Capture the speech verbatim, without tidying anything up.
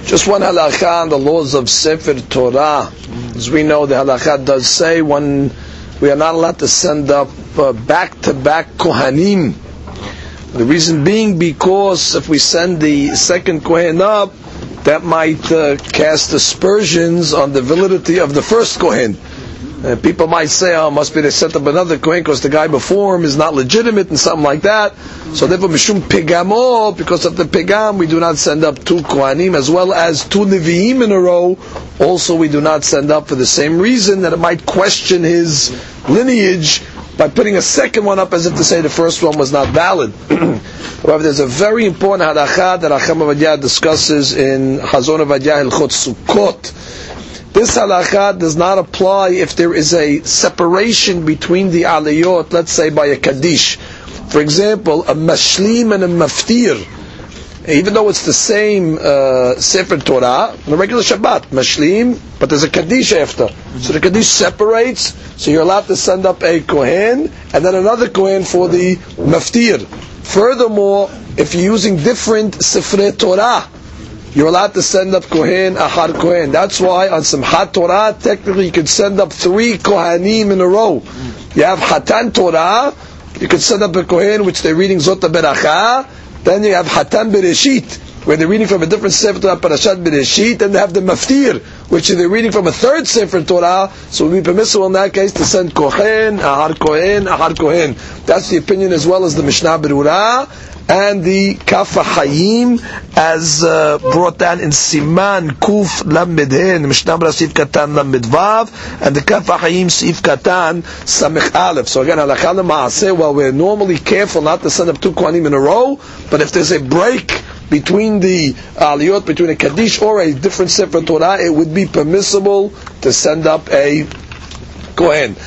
Just one halakha on the laws of Sefer Torah. As we know, the halakha does say one, we are not allowed to send up uh, back-to-back kohanim. The reason being because if we send the second kohen up, that might uh, cast aspersions on the validity of the first kohen. Uh, people might say, oh, must be they set up another kohen because the guy before him is not legitimate and something like that. So therefore, mishum pegamo, because of the pegam, we do not send up two kohanim as well as two nevi'im in a row. Also, we do not send up for the same reason that it might question his lineage by putting a second one up as if to say the first one was not valid. However, there's a very important halakha that Hacham Ovadia discusses in Hazon Ovadia Hilchot Sukkot. This halakha does not apply if there is a separation between the aliyot, let's say by a kaddish. For example, a mashlim and a maftir. Even though it's the same uh, Sefer Torah, on a regular Shabbat, mashlim, but there's a kaddish after. So the kaddish separates, so you're allowed to send up a kohen, and then another kohen for the maftir. Furthermore, if you're using different Sefrei Torah, you're allowed to send up kohen, ahar kohen. That's why on Simchat Torah, technically you can send up three kohanim in a row. You have Hatan Torah, you can send up a kohen which they're reading Zot HaBeracha. Then you have Hatan Bereshit, where they're reading from a different Sefer Torah, Parashat Bereshit. Then they have the Maftir, which they're reading from a third Sefer Torah. So it would be permissible in that case to send kohen, ahar kohen, ahar kohen. That's the opinion as well as the Mishnah Berurah and the Kaf HaChaim as uh, brought down in Siman Kuf Lamed Hen, Mishnah Berurah Sif Katan Lamed Vav, and the Kaf HaChaim Sif Katan Samech Aleph. So again, halakha l'maaseh, while we're normally careful not to send up two kohanim in a row, but if there's a break between the aliyot, between a kaddish or a different Sefer Torah, it would be permissible to send up a kohen.